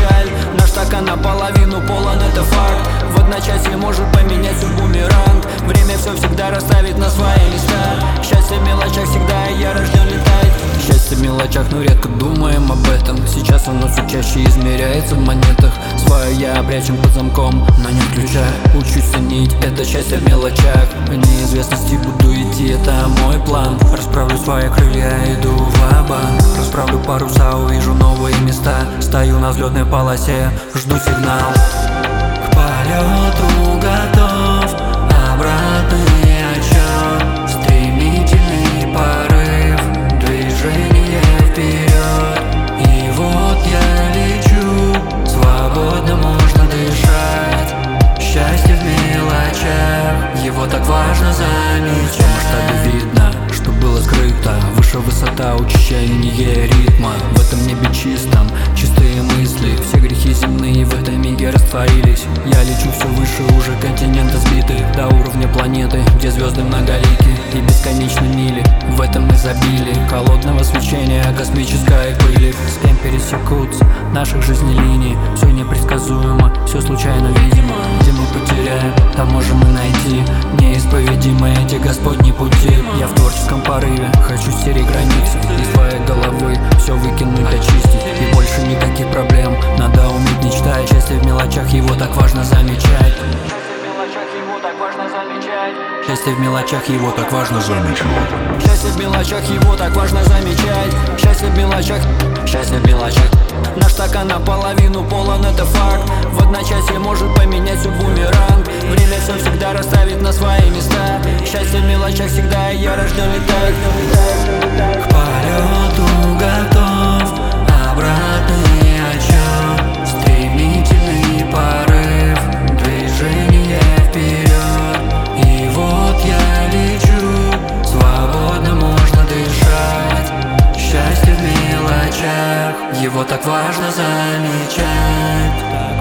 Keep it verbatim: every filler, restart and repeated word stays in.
печаль. Наш стакан наполовину полон, это факт. В одночасье может поменять всю бумеранг. Время все всегда расставит на свои места. Счастье в мелочах всегда, я рожден летать. Счастье в мелочах, но редко думаем об этом. Сейчас оно все чаще измеряется в монетах. Свое я прячем под замком, но не ключа. Учусь ценить это счастье в мелочах. В неизвестности буду идти, это мой план. Расправлю свои крылья, иду ва-банк. Расправлю паруса, увижу новые места. Стою на взлетной полосе, жду сигнал. К полету готов, обратный отсчет. Стремительный порыв, движение вперед. И вот я лечу, свободно можно дышать. Счастье в мелочах, его так важно замечать. В масштабе видно, что было скрыто. Выше высота, учащение ритма. В этом небе чистом, чистые мысли. Все грехи земные в этом миге растворились. Я лечу все выше, уже континенты сбиты до уровня планеты, где звезды многолики и бесконечны мили. В этом изобилии холодного свечения, космической пыли. С кем пересекутся наших жизней линий. Все непредсказуемо, все случайно видимо. Где мы потеряем, там можем и найти неисповедимые эти Господни пути. Я в творческом порыве, хочу стереть границы из своей головы, все выкинуть, очистить. И больше никаких проблем, надо уметь мечтать. Счастье в мелочах, его так важно замечать. Счастье в мелочах, его так важно замечать. Счастье в мелочах, его так важно замечать. Счастье в мелочах, счастье в мелочах. Наш стакан наполовину полон, это факт. В одночасье может поменять всю бумеранг. Время все всегда расставит на свои места. Счастье в мелочах всегда, я рожден летать. К полету готов, обратный отсчет. Стремительный порыв, движение вперед. И вот я лечу, свободно можно дышать. Счастье в мелочах, его так важно замечать.